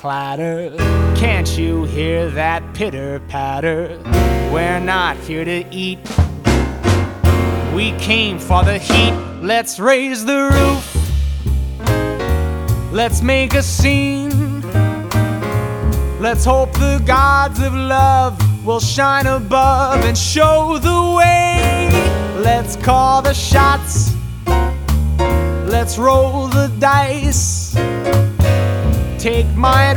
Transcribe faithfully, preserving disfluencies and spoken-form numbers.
clatter. Can't you hear that pitter-patter? We're not here to eat, we came for the heat. Let's raise the roof, let's make a scene. Let's hope the gods of love will shine above and show the way. Let's call the shots, let's roll the dice. Take my